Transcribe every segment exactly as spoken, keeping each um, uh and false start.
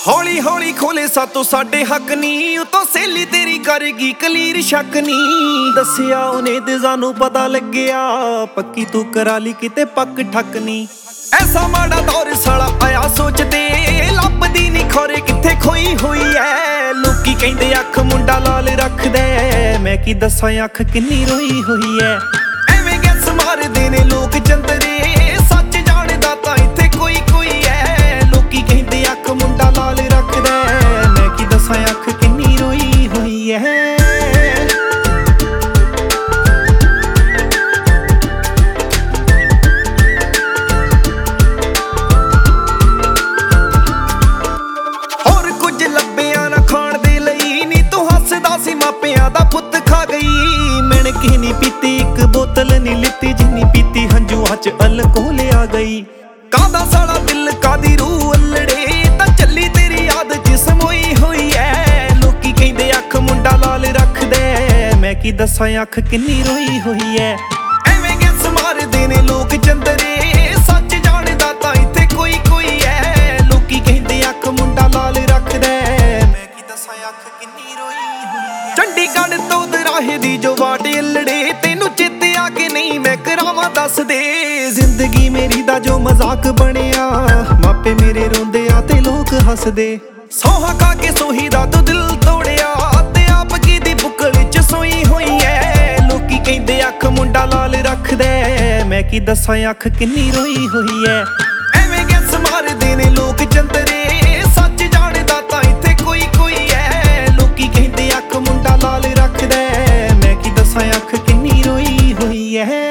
ਹੌਲੀ ਹੌਲੀ ਖੋਲੇ ਸਾਤੋਂ ਸਾਡੇ ਹੱਕ ਨੀ, ਉਤੋਂ ਸਹੇਲੀ ਤੇਰੀ ਕਰੇਗੀ ਕਲੀਰ ਸ਼ੱਕ ਨੀ। ਦੱਸਿਆ ਉਹਨੇ ਤੇ ਸਾਨੂੰ ਪਤਾ ਲੱਗਿਆ, ਪੱਕੀ ਤੂੰ ਕਰਾ ਲਈ ਕਿਤੇ ਪੱਕ ਠੱਕ ਨੀ। ਐਸਾ ਮਾੜਾ ਦੌਰ ਸਾਲਾ ਆਇਆ ਸੋਚਦੇ, ਲੱਭਦੀ ਨੀ ਖੋਰੇ ਕਿੱਥੇ ਖੋਈ ਹੋਈ ਐ। ਲੋਕੀ ਕਹਿੰਦੇ ਅੱਖ ਮੁੰਡਾ ਲਾਲ ਰੱਖਦਾ, ਮੈਂ ਕੀ ਦੱਸਾਂ ਅੱਖ ਕਿੰਨੀ ਰੋਈ ਹੋਈ ਐ। ਐਵੇਂ ਗੈਸ ਮਾਰਦੇ ਨੇ ਲੋਕ ਚੰਦਰੇ, ਸੱਚ ਜਾਣਦਾ ਤਾਂ ਇੱਥੇ ਕੋਈ ਕੋਈ ਐ। ਲੋਕੀ ਕਹਿੰਦੇ ਅੱਖ ਮੁੰਡਾ ਲਾਲ ਰੱਖਦਾ, ਮੈਂ ਕੀ ਦੱਸਾਂ ਅੱਖ ਕਿੰਨੀ ਰੋਈ ਹੋਈ ਐ। ਮਾਪਿਆਂ ਦਾ ਪੁੱਤ ਖਾ ਗਈ, ਮੈਨ ਕਿਸੇ ਨੀ ਪੀਤੀ ਇੱਕ ਬੋਤਲ ਨੀ ਲਿੱਤੀ, ਜਿੰਨੀ ਪੀਤੀ ਹੰਝੂਆਂ ਚ ਅਲਕੋਹਲ ਆ ਗਈ। ਕਾਦਾ ਸਾਲਾ ਦਿਲ ਕਾਦੀ ਰੂਹ ਅਲੜੇ, ਤਾਂ ਚੱਲੀ ਤੇਰੀ ਯਾਦ ਜਿਸਮ ਹੋਈ ਹੋਈ ਐ। ਲੋਕੀ ਕਹਿੰਦੇ ਅੱਖ ਮੁੰਡਾ ਲਾਲ ਰੱਖਦਾ, ਮੈਂ ਕੀ ਦੱਸਾਂ ਅੱਖ ਕਿੰਨੀ ਰੋਈ ਹੋਈ ਐ। ਐਵੇਂ ਗੈਸ ਮਾਰਦੇ ਨੇ ਲੋਕ ਚੰਦਰੇ, ਸੱਚ ਜਾਣਦਾ ਤਾਂ ਇੱਥੇ ਕੋਈ ਕੋਈ ਐ। ਲੋਕੀ ਕਹਿੰਦੇ ਅੱਖ ਮੁੰਡਾ ਲਾਲ ਰੱਖਦਾ, ਮੈਂ ਕੀ ਦੱਸਾਂ ਅੱਖ ਕਿੰਨੀ ਰੋਈ ਹੋਈ ਐ। ਚੰਡੀਗੜ੍ਹ ਤੋਂ ਦਰਾਹੇ ਦੀ ਜੋ ਵਾਟ ਅਲੜੇ, ਤੈਨੂੰ ਚੇਤੇ ਆ ਕੇ ਨਹੀਂ ਮੈਂ ਕਰਾਵਾਂ ਦੱਸ ਦੇ। ਜ਼ਿੰਦਗੀ ਮੇਰੀ ਦਾ ਜੋ ਮਜ਼ਾਕ ਬਣਿਆ, ਮਾਪੇ ਮੇਰੇ ਰੋਂਦੇ ਆ ਤੇ ਲੋਕ ਹੱਸਦੇ। ਸੌਹਾਂ ਖਾ ਕੇ ਸੋਹੀ ਦਾ ਤੂੰ ਦਿਲ ਤੋੜਿਆ, ਤੇ ਆਪ ਕੀ ਦੀ ਬੁੱਕਲ ਚ ਸੋਈ ਹੋਈ ਐ। ਲੋਕੀ ਕਹਿੰਦੇ ਅੱਖ ਮੁੰਡਾ ਲਾਲ ਰੱਖਦਾ, ਮੈਂ ਕੀ ਦੱਸਾਂ ਅੱਖ ਕਿੰਨੀ ਰੋਈ ਹੋਈ ਐ। ਐਵੇਂ ਗੈਸ ਮਾਰਦੇ ਨੇ ਲੋਕ ਚੰਦਰੇ, ਸੱਚ ਜਾਣਦਾ ਤਾਂ ਇੱਥੇ ਕੋਈ ਕੋਈ ਐ। ਲੋਕੀ ਕਹਿੰਦੇ ਅੱਖ ਮੁੰਡਾ ਲਾਲ ਰੱਖਦਾ, ਮੈਂ ਕੀ ਦੱਸਾਂ ਅੱਖ ਕਿੰਨੀ ਰੋਈ ਹੋਈ ਐ।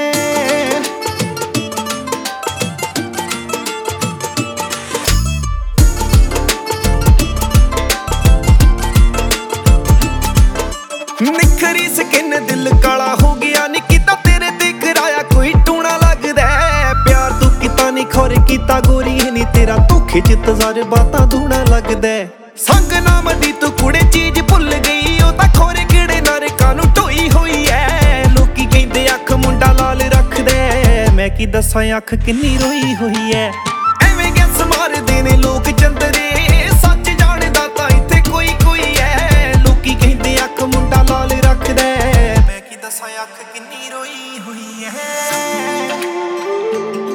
ਨਿਖਰੀ ਸਕਿਨ ਦਿਲ ਕਾਲਾ ਹੋ ਗਿਆ, ਨੀ ਕੀਤਾ ਤੇਰੇ ਤੇ ਕਰਾਇਆ ਕੋਈ ਟੂਣਾ ਲੱਗਦਾ। ਪਿਆਰ ਤੂੰ ਕੀਤਾ ਨੀ ਖੌਰੇ ਕੀਤਾ ਗੋਰੀਏ ਨੀ, ਤੇਰਾ ਧੋਖੇ ਚ ਤਜਰਬਾਤਾਂ ਦੂਣਾ ਲੱਗਦਾ। ਸੰਗ ਨਾਮ ਦੀ ਤੂੰ ਕੁੜੇ ਚੀਜ਼ ਭੁੱਲ ਗਈ, ਉਹ ਤਾਂ ਖੌਰੇ ਕਿਹੜੇ ਨਰਕਾਂ ਨੂੰ ਢੋਈ ਹੋਈ ਐ। ਲੋਕੀ ਕਹਿੰਦੇ ਅੱਖ ਮੁੰਡਾ ਲਾਲ ਰੱਖਦਾ, ਮੈਂ ਕੀ ਦੱਸਾਂ ਅੱਖ ਕਿੰਨੀ ਰੋਈ ਹੋਈ ਐ। ਐਵੇਂ ਗੈਸ ਮਾਰਦੇ ਨੇ ਲੋਕ ਚੰਦਰੇ, ਸੱਚ ਜਾਣਦਾ ਤਾਂ ਇੱਥੇ ਕੋਈ ਕੋਈ ਐ। ਲੋਕੀ ਕਹਿੰਦੇ ਅੱਖ ਮੁੰਡਾ ਲਾਲ ਰੱਖਦਾ, ਮੈਂ ਕੀ ਦੱਸਾਂ ਅੱਖ ਕਿੰਨੀ ਰੋਈ ਹੋਈ ਐ।